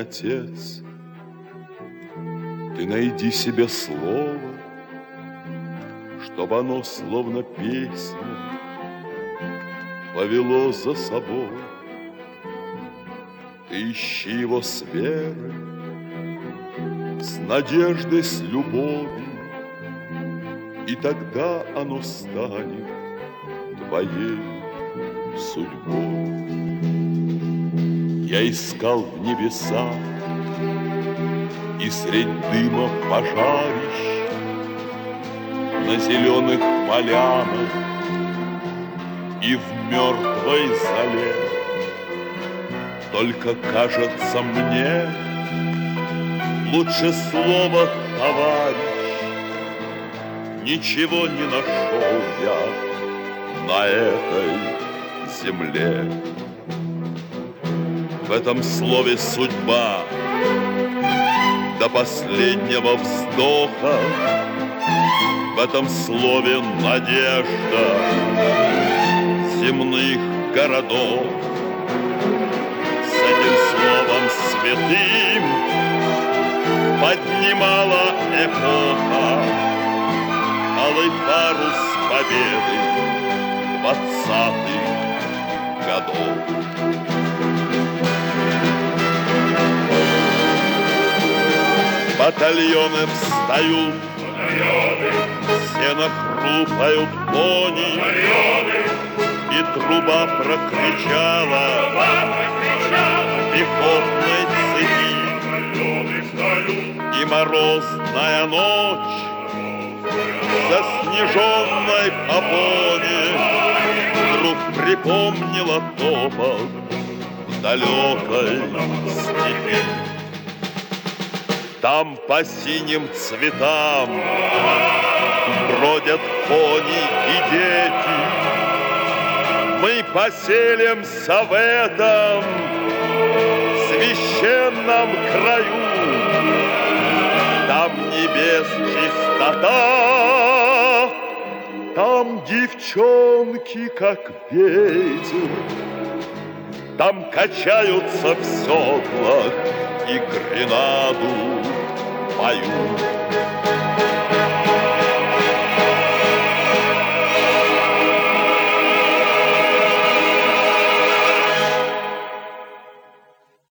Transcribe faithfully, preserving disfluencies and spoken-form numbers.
отец, ты найди себе слово, чтоб оно, словно песня, повело за собой. Ты ищи его с верой, с надеждой, с любовью, и тогда оно станет твоей судьбой. Я искал в небесах и средь дыма пожарищ на зеленых полянах и в мертвой зале. Только кажется мне, лучше слова товарищ ничего не нашел я на этой земле. В этом слове судьба до последнего вздоха, в этом слове надежда земных городов. С этим словом святым поднимала эпоха алый парус победы двадцатых годов. Батальоны встают, батальоны, сено хрупают кони, батальоны, и труба прокричала, труба прокричала пехотной цепи. Батальоны встают, и морозная ночь заснеженной попоне вдруг припомнила топот в далекой степи. Там по синим цветам бродят кони и дети. Мы поселимся в этом священном краю. Там небес чистота, там девчонки, как ветер, там качаются в седлах и гренаду поют.